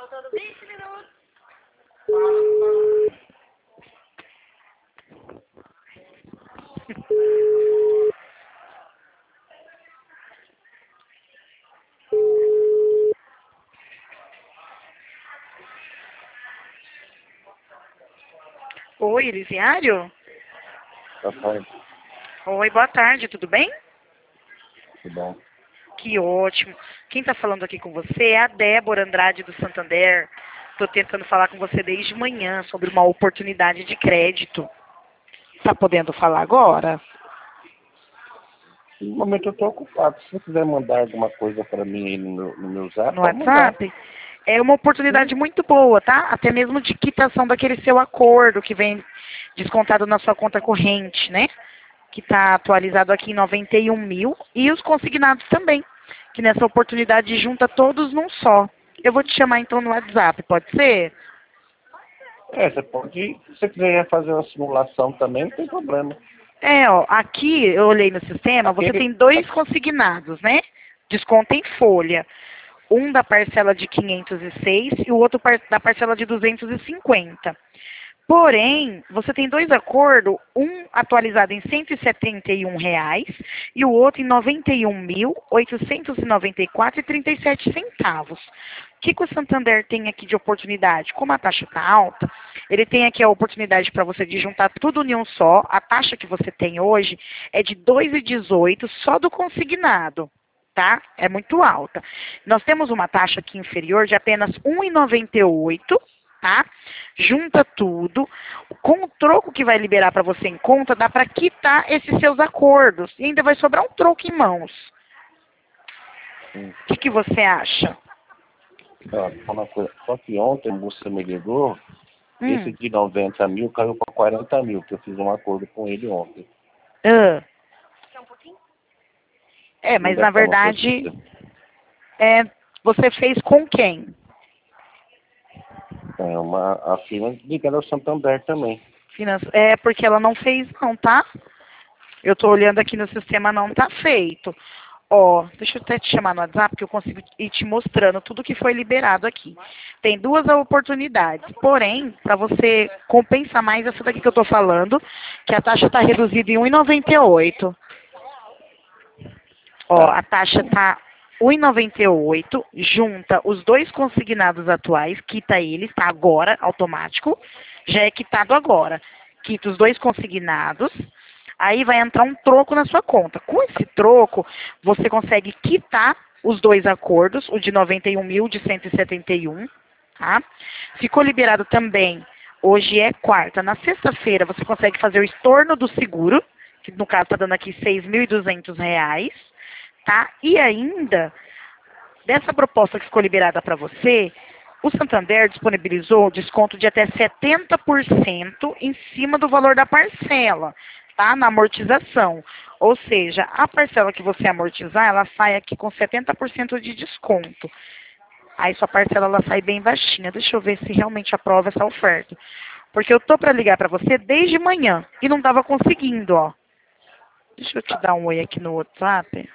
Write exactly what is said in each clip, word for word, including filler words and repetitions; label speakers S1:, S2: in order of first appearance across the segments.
S1: Faltando vinte minutos.
S2: Oi, Elisiário?
S3: Boa tarde,
S2: Oi, boa tarde, tudo bem?
S3: tudo bom?
S2: Que ótimo. Quem está falando aqui com você é a Débora Andrade do Santander. Estou tentando falar com você desde manhã sobre uma oportunidade de crédito. Está podendo falar agora?
S3: No momento eu estou ocupado. Se você quiser mandar alguma coisa para mim aí no meu, no meu zap,
S2: No
S3: pode mandar.
S2: WhatsApp? É uma oportunidade muito boa, tá? Até mesmo de quitação daquele seu acordo que vem descontado na sua conta corrente, né? Que está atualizado aqui em noventa e um mil. E os consignados também, que nessa oportunidade junta todos num só. Eu vou te chamar então no WhatsApp, pode ser?
S3: É, você pode, se você quiser fazer uma simulação também, não tem problema.
S2: É, ó, aqui eu olhei no sistema, você
S3: Aquele,
S2: tem dois consignados, né? Desconto em folha. Um da parcela de quinhentos e seis e o outro par- da parcela de duzentos e cinquenta. Porém, você tem dois acordos, um atualizado em cento e setenta e um reais e o outro em noventa e um mil, oitocentos e noventa e quatro reais e trinta e sete centavos. O que, que o Santander tem aqui de oportunidade? Como a taxa está alta, ele tem aqui a oportunidade para você de juntar tudo em um só. A taxa que você tem hoje é de dois vírgula dezoito só do consignado, tá? É muito alta. Nós temos uma taxa aqui inferior de apenas um vírgula noventa e oito, tá? Junta tudo. Com o troco que vai liberar para você em conta, dá para quitar esses seus acordos. E ainda vai sobrar um troco em mãos.
S3: hum,
S2: O que, que você acha?
S3: ó, vou falar uma coisa. Só que ontem você me ligou, esse
S2: Hum.
S3: de noventa mil caiu para quarenta mil, que eu fiz um acordo com ele ontem.
S2: Ah.
S1: Quer um pouquinho?
S2: É,
S3: Não
S2: mas
S3: deve
S2: na
S3: estar no seu
S2: verdade,
S3: sistema.
S2: é, você fez com quem?
S3: É uma a firma ligada ao Santander também.
S2: Finan- É porque ela não fez não, tá? Eu tô olhando aqui no sistema, não tá feito. Ó, deixa eu até te chamar no WhatsApp que eu consigo ir te mostrando tudo que foi liberado aqui. Tem duas oportunidades, porém, para você compensar mais essa daqui que eu tô falando, que a taxa está reduzida em um vírgula noventa e oito. Ó,
S3: Tá.
S2: a taxa tá um vírgula noventa e oito, junta os dois consignados atuais, quita eles, tá agora, automático, já é quitado agora. Quita os dois consignados, aí vai entrar um troco na sua conta. Com esse troco, você consegue quitar os dois acordos, o de noventa e um mil, de cento e setenta e um, tá? Ficou liberado também, hoje é quarta, na sexta-feira você consegue fazer o estorno do seguro, que no caso está dando aqui seis mil e duzentos reais, tá? E ainda, dessa proposta que ficou liberada para você, o Santander disponibilizou desconto de até setenta por cento em cima do valor da parcela, tá? Na amortização. Ou seja, a parcela que você amortizar, ela sai aqui com setenta por cento de desconto. Aí sua parcela ela sai bem baixinha. Deixa eu ver se realmente aprova essa oferta. Porque eu tô para ligar para você desde manhã e não estava conseguindo, ó. Deixa eu te dar um oi aqui no WhatsApp.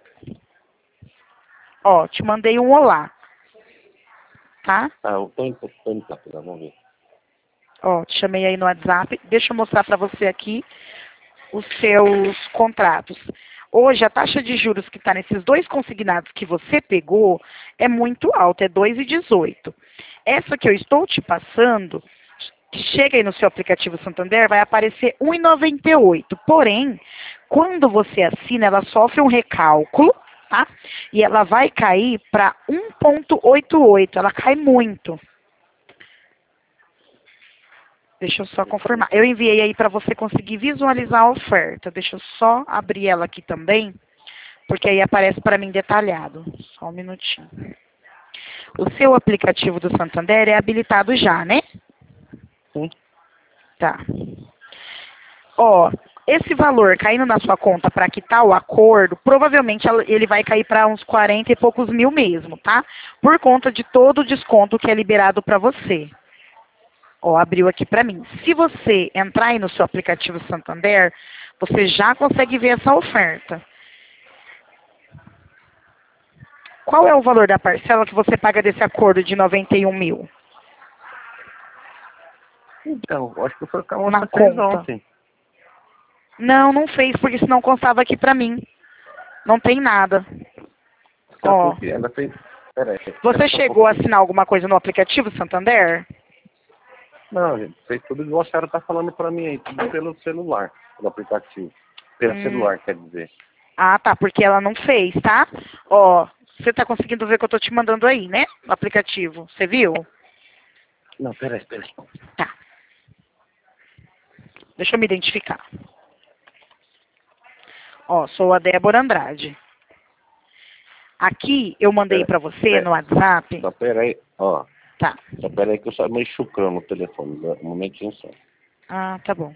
S2: Ó, te mandei um olá, tá?
S3: Ah, eu tô em, tô em Capela, vamos ver.
S2: Ó, te chamei aí no WhatsApp. Deixa eu mostrar para você aqui os seus contratos. Hoje, a taxa de juros que está nesses dois consignados que você pegou é muito alta, é dois vírgula dezoito. Essa que eu estou te passando, que chega aí no seu aplicativo Santander, vai aparecer um vírgula noventa e oito. Porém, quando você assina, ela sofre um recálculo, tá? E ela vai cair para um vírgula oitenta e oito. Ela cai muito. Deixa eu só confirmar. Eu enviei aí para você conseguir visualizar a oferta. Deixa eu só abrir ela aqui também, porque aí aparece para mim detalhado. Só um minutinho. O seu aplicativo do Santander é habilitado já, né?
S3: Sim.
S2: Tá. Ó, esse valor caindo na sua conta para quitar o acordo, provavelmente ela- ele vai cair para uns quarenta e poucos mil mesmo, tá? Por conta de todo o desconto que é liberado para você. Ó, abriu aqui para mim. Se você entrar aí no seu aplicativo Santander, você já consegue ver essa oferta. Qual é o valor da parcela que você paga desse acordo de noventa e um mil?
S3: Então, eu acho que foi o que a moça
S2: Na
S3: fez
S2: conta.
S3: ontem.
S2: Não, não fez, porque senão constava aqui pra mim. Não tem nada.
S3: Então,
S2: Ó.
S3: porque ela fez... Peraí.
S2: Você chegou a assinar alguma coisa no aplicativo Santander?
S3: Não, gente, fez tudo igual a senhora tá falando pra mim aí, tudo pelo celular, pelo aplicativo. Pelo
S2: Hum.
S3: celular, quer dizer.
S2: Ah, tá, porque ela não fez, tá? Ó, você tá conseguindo ver o que eu tô te mandando aí, né? No aplicativo. Você viu?
S3: Não, peraí, peraí.
S2: Tá. Deixa eu me identificar. Ó, sou a Débora Andrade. Aqui eu mandei
S3: Pera-
S2: pra você
S3: pera-
S2: no WhatsApp.
S3: Só peraí, ó.
S2: Tá.
S3: Só peraí que eu só meio chucrão no telefone. Um momentinho só.
S2: Ah, tá bom.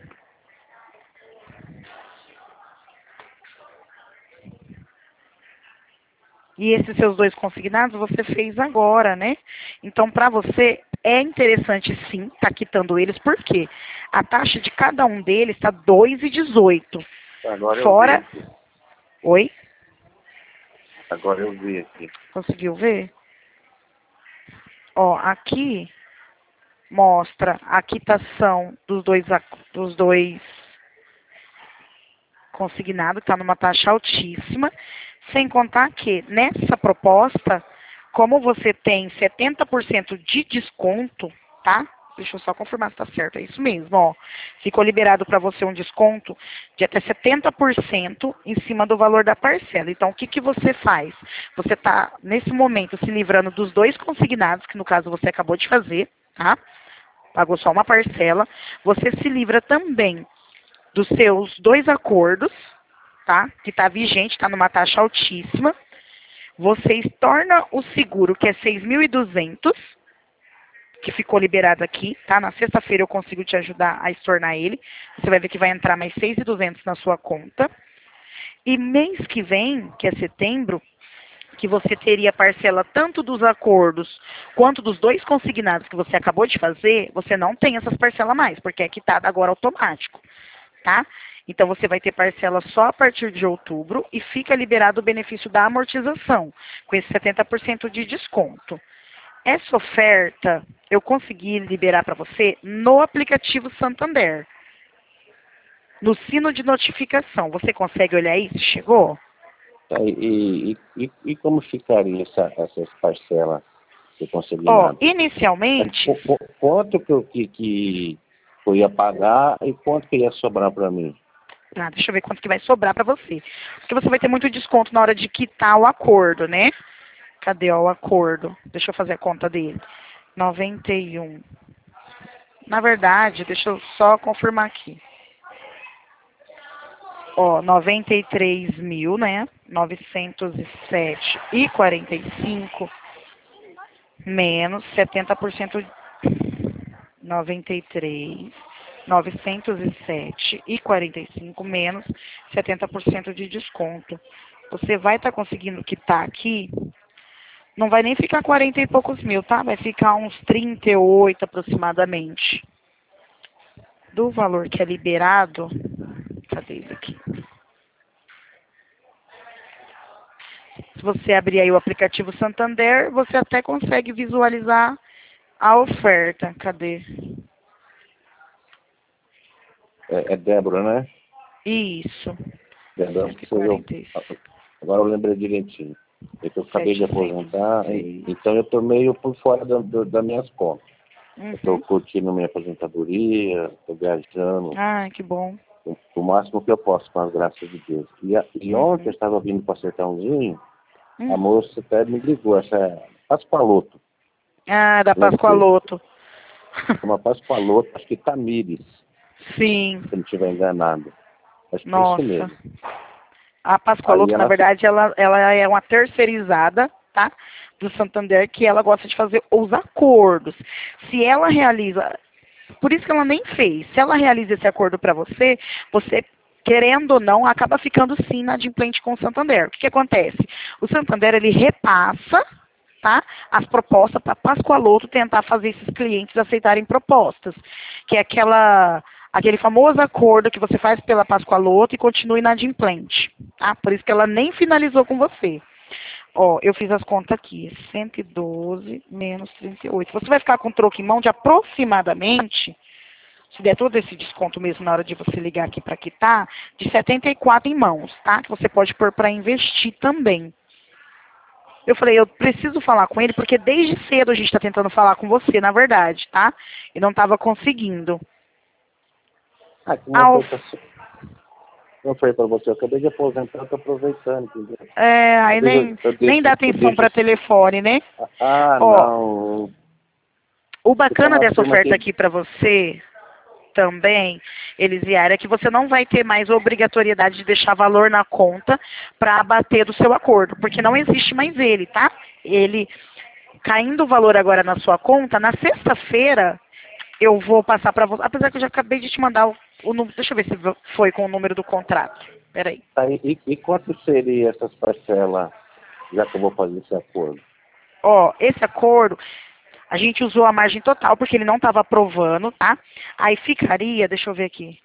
S2: E esses seus dois consignados você fez agora, né? Então, para você, é interessante sim estar tá quitando eles, porque a taxa de cada um deles está dois e dezoito.
S3: Agora
S2: Fora...
S3: eu vi aqui.
S2: Oi?
S3: Agora eu vi aqui.
S2: Conseguiu ver? Ó, aqui mostra a quitação dos dois, ac- dos dois consignados, que está numa taxa altíssima, sem contar que nessa proposta, como você tem setenta por cento de desconto, tá? Deixa eu só confirmar se está certo, é isso mesmo, ó. Ficou liberado para você um desconto de até setenta por cento em cima do valor da parcela. Então, o que, que você faz? Você está, nesse momento, se livrando dos dois consignados, que no caso você acabou de fazer, tá? Pagou só uma parcela. Você se livra também dos seus dois acordos, tá? Que está vigente, está numa taxa altíssima. Você torna o seguro, que é seis mil e duzentos, que ficou liberado aqui, tá? Na sexta-feira eu consigo te ajudar a estornar ele. Você vai ver que vai entrar mais seis mil e duzentos na sua conta. E mês que vem, que é setembro, que você teria parcela tanto dos acordos quanto dos dois consignados que você acabou de fazer, você não tem essas parcelas mais, porque é quitado agora automático, tá? Então você vai ter parcela só a partir de outubro e fica liberado o benefício da amortização, com esse setenta por cento de desconto. Essa oferta eu consegui liberar para você no aplicativo Santander, no sino de notificação. Você consegue olhar isso? Chegou?
S3: Tá, e, e, e, e como ficaria essa, essas parcelas que consegui
S2: Ó,
S3: nada?
S2: inicialmente,
S3: Qu- qu- Quanto que eu, que, que eu ia pagar e quanto que ia sobrar para mim?
S2: ah, deixa eu ver quanto que vai sobrar para você. Porque você vai ter muito desconto na hora de quitar o acordo, né? Cadê ó, o acordo? Deixa eu fazer a conta dele. noventa e um. Na verdade, deixa eu só confirmar aqui. Ó, noventa e três mil, né? novecentos e sete e quarenta e cinco menos setenta por cento. noventa e três, novecentos e sete e quarenta e cinco menos setenta por cento de desconto. Você vai estar tá conseguindo quitar aqui, não vai nem ficar quarenta e poucos mil, tá? Vai ficar uns trinta e oito aproximadamente. Do valor que é liberado, cadê ele aqui? Se você abrir aí o aplicativo Santander, você até consegue visualizar a oferta. Cadê?
S3: É, é Débora, né?
S2: Isso.
S3: Débora,
S2: cento e
S3: que você viu.
S2: quarenta e
S3: Agora eu lembrei direitinho. É que eu acabei de aposentar,
S2: setecentos e seis.
S3: então eu estou meio por fora da, do, das minhas contas. Eu estou
S2: Uhum.
S3: curtindo minha aposentadoria, estou viajando,
S2: Ai, que bom.
S3: o, o máximo que eu posso, com as graças de Deus. E, a- e
S2: Uhum.
S3: ontem eu estava vindo para Sertãozinho, a
S2: Hum.
S3: moça até me ligou, essa Paspaloto,
S2: Ah, da
S3: não sei,
S2: Pascoaloto.
S3: uma Paspaloto, acho que Tamires,
S2: Sim,
S3: se não estiver enganado. Acho que é isso
S2: nossa.
S3: mesmo.
S2: A
S3: Aí
S2: Pascoaloto, na
S3: ela,
S2: verdade, ela, ela é uma terceirizada, tá? Do Santander, que ela gosta de fazer os acordos. Se ela realiza, por isso que ela nem fez, se ela realiza esse acordo para você, você, querendo ou não, acaba ficando sim inadimplente com o Santander. O que, que acontece? O Santander, ele repassa, tá, as propostas para a Pascoaloto tentar fazer esses clientes aceitarem propostas, que é aquela, aquele famoso acordo que você faz pela Pascoaloto e continua inadimplente, tá? Por isso que ela nem finalizou com você. Ó, eu fiz as contas aqui. cento e doze menos trinta e oito. Você vai ficar com troco em mão de aproximadamente, se der todo esse desconto mesmo na hora de você ligar aqui para quitar, de setenta e quatro em mãos, tá? Que você pode pôr para investir também. Eu falei, eu preciso falar com ele, porque desde cedo a gente está tentando falar com você, na verdade, tá? E não estava conseguindo.
S3: Ah, que não
S2: Ao...
S3: foi pra, não foi pra você. Eu acabei de aposentar, eu tô aproveitando, entendeu?
S2: É, aí
S3: Eu
S2: nem,
S3: deixo- eu
S2: nem
S3: deixo-
S2: dá
S3: eu
S2: atenção
S3: deixo-
S2: para telefone, né?
S3: Ah,
S2: Ó,
S3: não.
S2: o bacana
S3: uma
S2: dessa
S3: turma
S2: oferta
S3: que-
S2: aqui para você também, Elisiária, é que você não vai ter mais obrigatoriedade de deixar valor na conta para abater do seu acordo, porque não existe mais ele, tá? Ele, caindo o valor agora na sua conta, na sexta-feira eu vou passar para você, apesar que eu já acabei de te mandar o, o número, deixa eu ver se foi com o número do contrato. Peraí.
S3: Tá, e, e quanto seria essas parcelas, já que eu vou fazer esse acordo?
S2: Ó, esse acordo, a gente usou a margem total, porque ele não estava aprovando, tá? Aí ficaria, deixa eu ver aqui.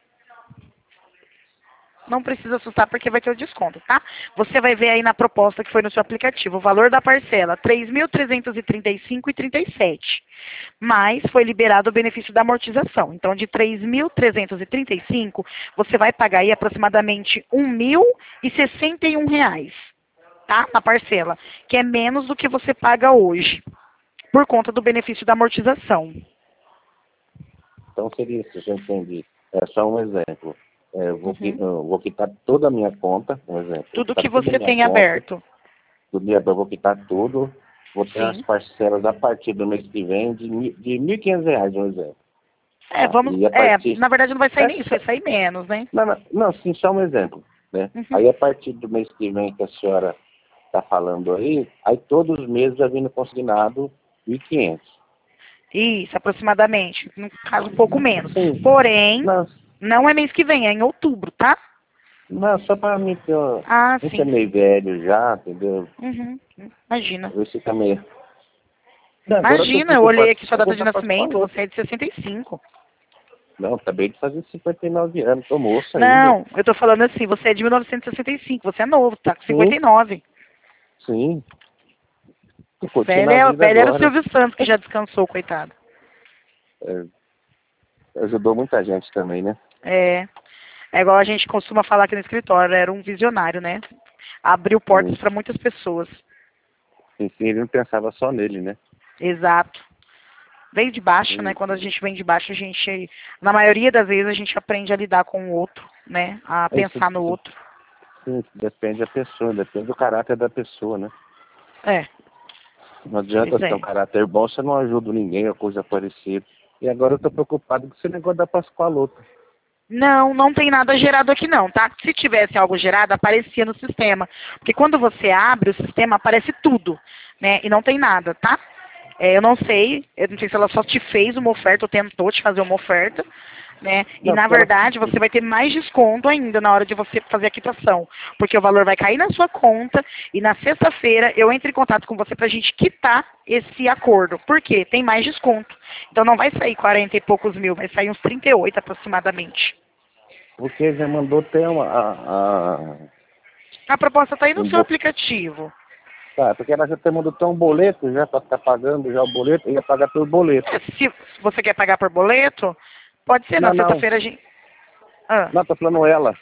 S2: Não precisa assustar, porque vai ter o desconto, tá? Você vai ver aí na proposta que foi no seu aplicativo, o valor da parcela, três mil trezentos e trinta e cinco reais e trinta e sete centavos. Mas foi liberado o benefício da amortização. Então, de três mil trezentos e trinta e cinco reais, você vai pagar aí aproximadamente um mil e sessenta e um reais, tá? Na parcela, que é menos do que você paga hoje, por conta do benefício da amortização.
S3: Então seria isso, já entendi. É só um exemplo. É, eu, vou, qui-
S2: Uhum.
S3: eu vou quitar toda a minha conta, um exemplo. Vou
S2: Tudo
S3: quitar
S2: que
S3: toda a
S2: você
S3: minha
S2: tem
S3: conta,
S2: aberto.
S3: do dia, eu vou quitar tudo, vou ter as
S2: Sim.
S3: parcelas a partir do mês que vem de, mi- de mil e quinhentos reais, um exemplo.
S2: É,
S3: Tá?
S2: vamos.
S3: E a
S2: É,
S3: partir...
S2: na verdade não vai sair
S3: É
S2: nem isso,
S3: só-
S2: vai sair menos, né?
S3: Não, não, não, sim, só um exemplo. Né?
S2: Uhum.
S3: Aí a partir do mês que vem que a senhora está falando aí, aí todos os meses vai vindo consignado mil e quinhentos.
S2: Isso, aproximadamente. No caso, um pouco menos.
S3: Sim.
S2: Porém,
S3: Não,
S2: não é mês que vem, é em outubro, tá?
S3: não, só para mim ter. uma-
S2: Ah,
S3: A gente é
S2: sim.
S3: meio velho já, entendeu?
S2: Uhum. Imagina.
S3: Às vezes fica meio. Não, agora eu tô
S2: Imagina, eu olhei
S3: preocupado.
S2: aqui sua
S3: Eu
S2: data
S3: vou
S2: de
S3: dar pra
S2: nascimento,
S3: escola.
S2: você é de sessenta e cinco.
S3: Não, acabei de fazer cinquenta e nove anos, tô moço ainda.
S2: Não, eu tô falando assim, você é de mil novecentos e sessenta e cinco, você é novo, tá com cinquenta e nove.
S3: Sim. Tô curtindo
S2: Velho,
S3: a
S2: é-
S3: vida
S2: velho era o
S3: agora.
S2: Silvio Santos, que já descansou, coitado.
S3: É, ajudou muita gente também, né?
S2: É, é igual a gente costuma falar aqui no escritório, era um visionário, né? Abriu portas
S3: Sim.
S2: para muitas pessoas.
S3: Enfim, ele não pensava só nele, né?
S2: Exato. Veio de baixo,
S3: Sim.
S2: né? Quando a gente vem de baixo, a gente, na maioria das vezes, a gente aprende a lidar com o outro, né? A
S3: É isso,
S2: pensar no
S3: isso.
S2: outro.
S3: Sim, depende da pessoa, depende do caráter da pessoa, né?
S2: É,
S3: Não adianta
S2: pois
S3: você ter
S2: é.
S3: um caráter bom, você não ajuda ninguém ou coisa parecida. E agora eu tô preocupado com esse negócio da Pascoaloto.
S2: Não, não tem nada gerado aqui não, tá? Se tivesse algo gerado, aparecia no sistema. Porque quando você abre o sistema, aparece tudo, né? E não tem nada, tá? É, eu não sei, eu não sei se ela só te fez uma oferta ou tentou te fazer uma oferta, né? E
S3: Não,
S2: na
S3: porque ela-
S2: verdade você vai ter mais desconto ainda na hora de você fazer a quitação, porque o valor vai cair na sua conta e na sexta-feira eu entro em contato com você pra gente quitar esse acordo. Por quê? Tem mais desconto. Então não vai sair quarenta e poucos mil, vai sair uns trinta e oito aproximadamente.
S3: Porque já mandou ter uma. A, a...
S2: A proposta tá aí no
S3: um
S2: seu
S3: bo-
S2: aplicativo.
S3: Tá, porque ela já tem mandou ter um boleto já para estar pagando já o boleto, eu ia pagar pelo boleto.
S2: É, se você quer pagar por boleto, pode ser
S3: Não,
S2: na
S3: não.
S2: sexta-feira a gente. Ah.
S3: Não, tô falando ela.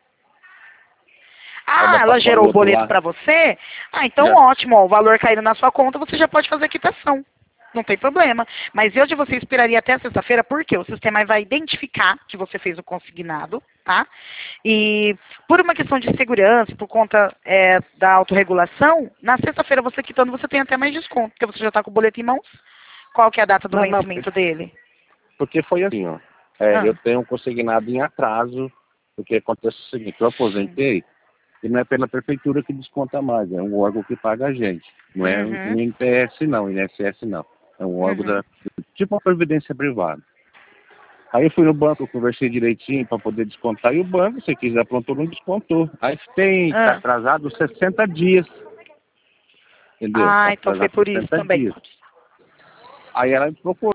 S2: Ah,
S3: da
S2: ela gerou o
S3: Pascoaloto
S2: boleto
S3: lá.
S2: para você? Ah, então
S3: Já.
S2: ótimo, ó, o valor caindo na sua conta, você já pode fazer a quitação. Não tem problema. Mas eu de você esperaria até a sexta-feira, porque o sistema vai identificar que você fez o consignado, tá? E por uma questão de segurança, por conta é, da autorregulação, na sexta-feira você quitando, você tem até mais desconto, porque você já está com o boleto em mãos. Qual que é a data do
S3: Não, não,
S2: vencimento dele?
S3: Porque foi assim, ó. É,
S2: Ah.
S3: Eu tenho um consignado em atraso, porque acontece o seguinte, eu aposentei, e não é pela prefeitura que desconta mais, é um órgão que paga a gente. Não é
S2: Uhum.
S3: um I N P S não, I N S S não. É um órgão
S2: Uhum.
S3: da. Tipo uma previdência privada. Aí eu fui no banco, conversei direitinho para poder descontar, e o banco, se quiser, aprontou, não descontou. Aí tem,
S2: Ah.
S3: tá atrasado sessenta dias. Entendeu?
S2: Ah,
S3: Tá
S2: então foi
S3: atrasado
S2: por isso
S3: sessenta
S2: também.
S3: dias. Aí ela me procurou.